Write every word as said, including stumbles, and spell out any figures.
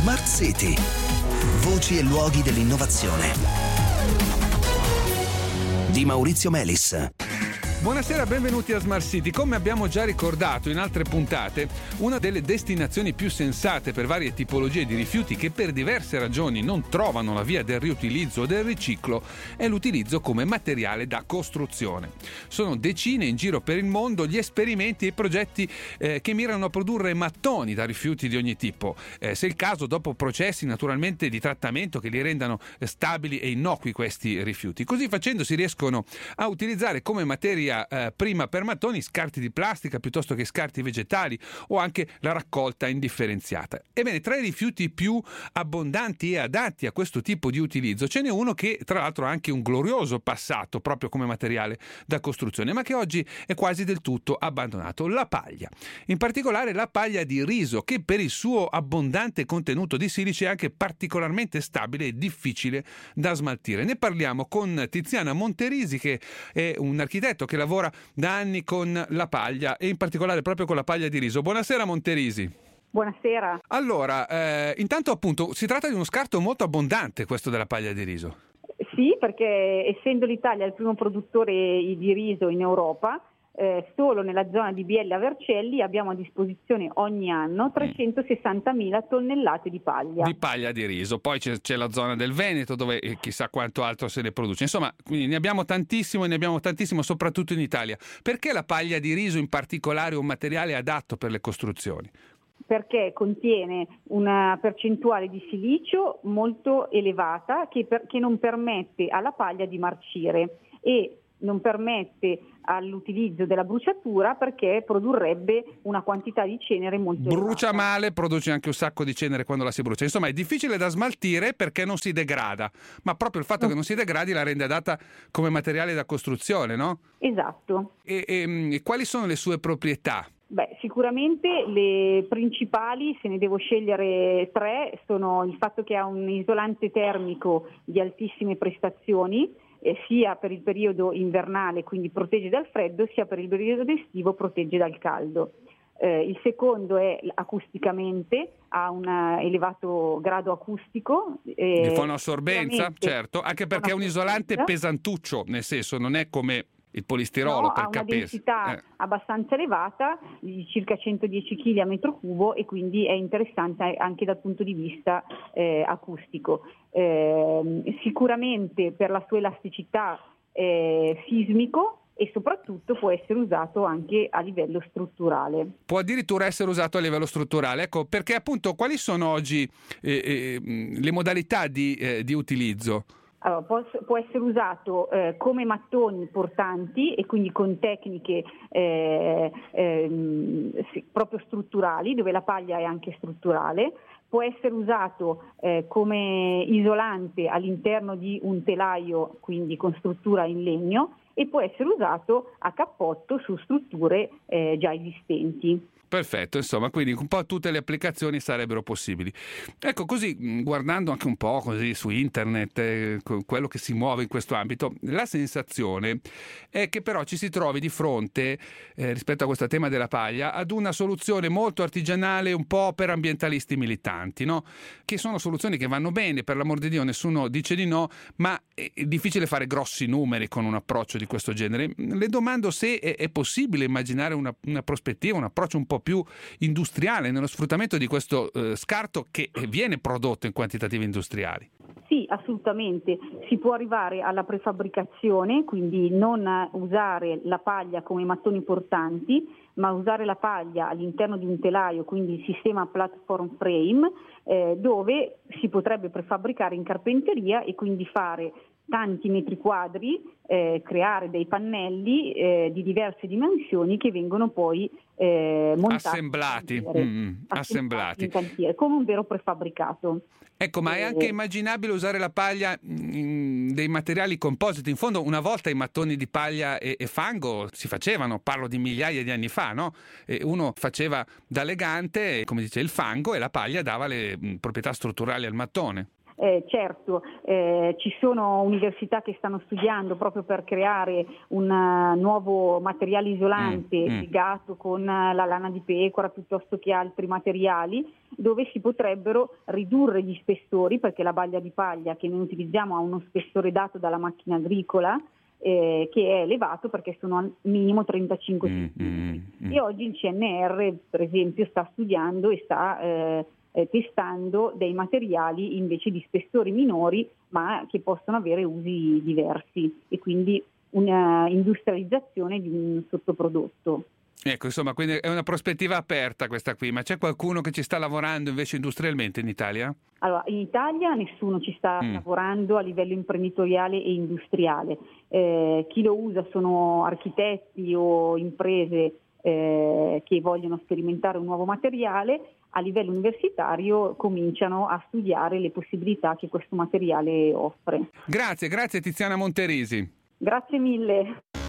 Smart City. Voci e luoghi dell'innovazione. Di Maurizio Melis. Buonasera, benvenuti a Smart City. Come abbiamo già ricordato in altre puntate, una delle destinazioni più sensate per varie tipologie di rifiuti che per diverse ragioni non trovano la via del riutilizzo o del riciclo è l'utilizzo come materiale da costruzione. Sono decine in giro per il mondo gli esperimenti e i progetti eh, che mirano a produrre mattoni da rifiuti di ogni tipo, eh, se il caso dopo processi naturalmente di trattamento che li rendano eh, stabili e innocui questi rifiuti. Così facendo si riescono a utilizzare come materia Eh, prima per mattoni scarti di plastica piuttosto che scarti vegetali o anche la raccolta indifferenziata. Ebbene, tra i rifiuti più abbondanti e adatti a questo tipo di utilizzo ce n'è uno che tra l'altro ha anche un glorioso passato proprio come materiale da costruzione, ma che oggi è quasi del tutto abbandonato: la paglia. In particolare la paglia di riso, che per il suo abbondante contenuto di silice è anche particolarmente stabile e difficile da smaltire. Ne parliamo con Tiziana Monterisi, che è un architetto che lavora da anni con la paglia e in particolare proprio con la paglia di riso. Buonasera Monterisi. Buonasera. Allora, eh, intanto appunto si tratta di uno scarto molto abbondante, questo della paglia di riso. Sì, perché essendo l'Italia il primo produttore di riso in Europa, eh, solo nella zona di Biella Vercelli abbiamo a disposizione ogni anno trecentosessantamila tonnellate di paglia. Di paglia di riso. Poi c'è, c'è la zona del Veneto dove eh, chissà quanto altro se ne produce. Insomma, quindi ne abbiamo tantissimo e ne abbiamo tantissimo soprattutto in Italia. Perché la paglia di riso in particolare è un materiale adatto per le costruzioni? Perché contiene una percentuale di silicio molto elevata che, per, che non permette alla paglia di marcire e non permette all'utilizzo della bruciatura perché produrrebbe una quantità di cenere molto elevata. Brucia male, produce anche un sacco di cenere quando la si brucia. Insomma, è difficile da smaltire perché non si degrada, ma proprio il fatto no. che non si degradi la rende adatta come materiale da costruzione, no? Esatto. E, e, e quali sono le sue proprietà? Beh, sicuramente le principali, se ne devo scegliere tre, sono il fatto che ha un isolante termico di altissime prestazioni, eh, sia per il periodo invernale, quindi protegge dal freddo, sia per il periodo estivo protegge dal caldo. Eh, il secondo è acusticamente, ha un elevato grado acustico. Eh, di fonoassorbenza, certo, anche perché è un isolante pesantuccio, nel senso non è come il polistirolo, no, per ha una capirsi. densità eh. abbastanza elevata, di circa centodieci chili a metro cubo, e quindi è interessante anche dal punto di vista eh, acustico. Eh, sicuramente per la sua elasticità eh, sismico, e soprattutto può essere usato anche a livello strutturale. Può addirittura essere usato a livello strutturale, ecco, perché appunto quali sono oggi eh, eh, le modalità di, eh, di utilizzo? Allora, può, può essere usato eh, come mattoni portanti e quindi con tecniche eh, eh, sì, proprio strutturali, dove la paglia è anche strutturale. Può essere usato eh, come isolante all'interno di un telaio, quindi con struttura in legno, e può essere usato a cappotto su strutture eh, già esistenti. Perfetto, insomma, quindi un po' tutte le applicazioni sarebbero possibili. Ecco, così, guardando anche un po' così su internet, eh, quello che si muove in questo ambito, la sensazione è che però ci si trovi di fronte, eh, rispetto a questo tema della paglia, ad una soluzione molto artigianale, un po' per ambientalisti militanti, no? Che sono soluzioni che vanno bene, per l'amor di Dio, nessuno dice di no, ma è difficile fare grossi numeri con un approccio di questo genere. Le domando se è, è possibile immaginare una, una prospettiva, un approccio un po' più industriale nello sfruttamento di questo eh, scarto che viene prodotto in quantitativi industriali. Sì, assolutamente. Si può arrivare alla prefabbricazione, quindi non usare la paglia come mattoni portanti, ma usare la paglia all'interno di un telaio, quindi il sistema platform frame, eh, dove si potrebbe prefabbricare in carpenteria e quindi fare tanti metri quadri, eh, creare dei pannelli eh, di diverse dimensioni che vengono poi eh, montati assemblati, in cantiere, mm, assemblati in cantiere, come un vero prefabbricato. Ecco, ma è anche immaginabile usare la paglia in dei materiali compositi. In fondo, una volta i mattoni di paglia e, e fango si facevano, parlo di migliaia di anni fa, no? E uno faceva da legante, come dice, il fango, e la paglia dava le mh, proprietà strutturali al mattone. Eh, certo, eh, ci sono università che stanno studiando proprio per creare un uh, nuovo materiale isolante mm, mm. legato con uh, la lana di pecora piuttosto che altri materiali, dove si potrebbero ridurre gli spessori, perché la baglia di paglia che noi utilizziamo ha uno spessore dato dalla macchina agricola eh, che è elevato perché sono al minimo trentacinque mm, centimetri. Mm, mm. E oggi il C N R, per esempio, sta studiando e sta eh, Eh, testando dei materiali invece di spessori minori, ma che possono avere usi diversi, e quindi una industrializzazione di un sottoprodotto. Ecco, insomma, quindi è una prospettiva aperta questa qui, ma c'è qualcuno che ci sta lavorando invece industrialmente in Italia? Allora, in Italia nessuno ci sta mm. lavorando a livello imprenditoriale e industriale. Eh, chi lo usa sono architetti o imprese eh, che vogliono sperimentare un nuovo materiale. A livello universitario cominciano a studiare le possibilità che questo materiale offre. Grazie, grazie Tiziana Monterisi. Grazie mille.